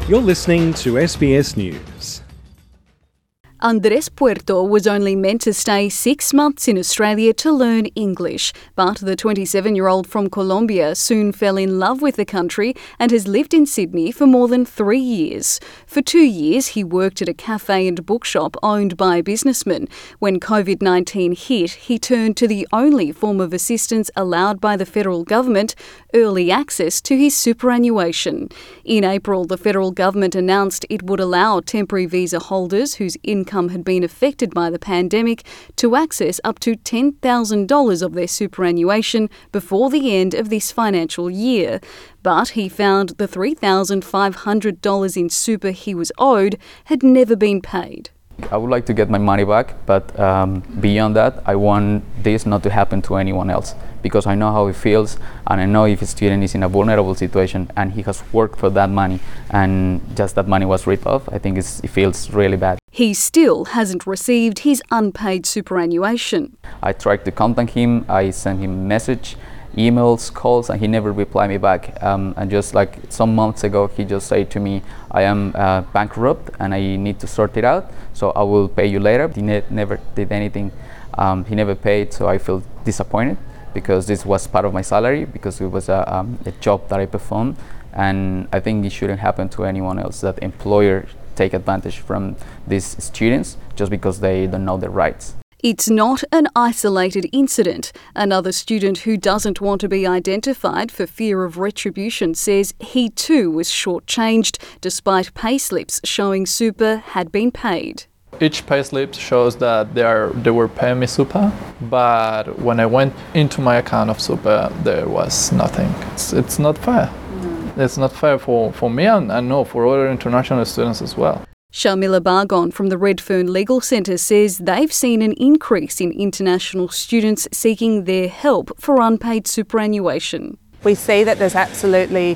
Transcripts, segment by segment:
You're listening to SBS News. Andres Puerto was only meant to stay 6 months in Australia to learn English, but the 27-year-old from Colombia soon fell in love with the country and has lived in Sydney for more than 3 years. For 2 years, he worked at a cafe and bookshop owned by a businessman. When COVID-19 hit, he turned to the only form of assistance allowed by the federal government, early access to his superannuation. In April, the federal government announced it would allow temporary visa holders whose income had been affected by the pandemic to access up to $10,000 of their superannuation before the end of this financial year. But he found the $3,500 in super he was owed had never been paid. I would like to get my money back, but beyond that, I want this not to happen to anyone else, because I know how it feels, and I know if a student is in a vulnerable situation and he has worked for that money and just that money was ripped off, I think it feels really bad. He still hasn't received his unpaid superannuation. I tried to contact him, I sent him a message, emails, calls, and he never replied me back. And just like some months ago, he just said to me, I am bankrupt and I need to sort it out, so I will pay you later. He never did anything. He never paid, so I feel disappointed because this was part of my salary, because it was a job that I performed, and I think it shouldn't happen to anyone else, that employer take advantage from these students just because they don't know their rights. It's not an isolated incident. Another student who doesn't want to be identified for fear of retribution says he too was shortchanged despite payslips showing super had been paid. Each payslip shows that they were paying me super, but when I went into my account of super, there was nothing. It's not fair. It's not fair for me and I know for other international students as well. Shamila Bargon from the Redfern Legal Centre says they've seen an increase in international students seeking their help for unpaid superannuation. We see that there's absolutely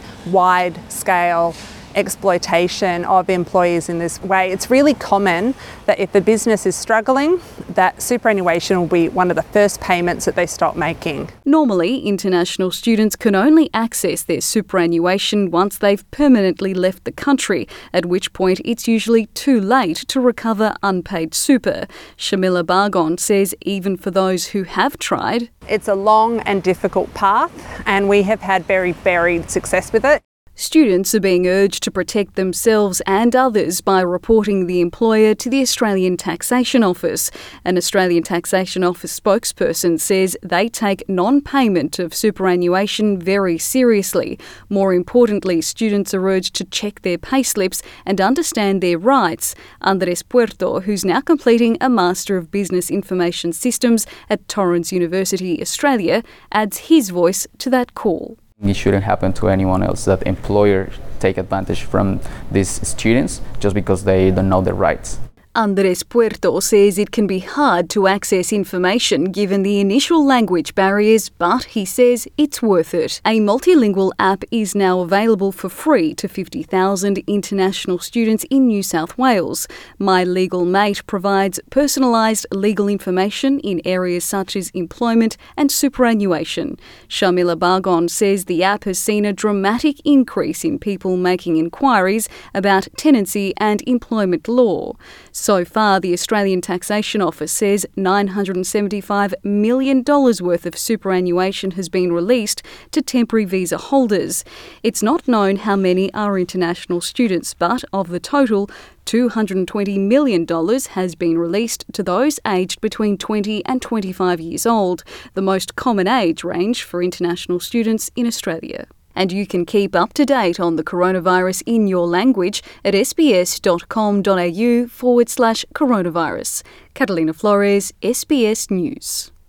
wide-scale exploitation of employees in this way. It's really common that if the business is struggling, that superannuation will be one of the first payments that they stop making. Normally, international students can only access their superannuation once they've permanently left the country, at which point it's usually too late to recover unpaid super. Shamila Bargon says even for those who have tried, it's a long and difficult path, and we have had very varied success with it. Students are being urged to protect themselves and others by reporting the employer to the Australian Taxation Office. An Australian Taxation Office spokesperson says they take non-payment of superannuation very seriously. More importantly, students are urged to check their payslips and understand their rights. Andres Puerto, who's now completing a Master of Business Information Systems at Torrens University, Australia, adds his voice to that call. It shouldn't happen to anyone else, that employers take advantage from these students just because they don't know their rights. Andres Puerto says it can be hard to access information given the initial language barriers, but he says it's worth it. A multilingual app is now available for free to 50,000 international students in New South Wales. My Legal Mate provides personalised legal information in areas such as employment and superannuation. Shamila Bargon says the app has seen a dramatic increase in people making inquiries about tenancy and employment law. So far, the Australian Taxation Office says $975 million worth of superannuation has been released to temporary visa holders. It's not known how many are international students, but of the total, $220 million has been released to those aged between 20 and 25 years old, the most common age range for international students in Australia. And you can keep up to date on the coronavirus in your language at sbs.com.au/coronavirus. Catalina Flores, SBS News.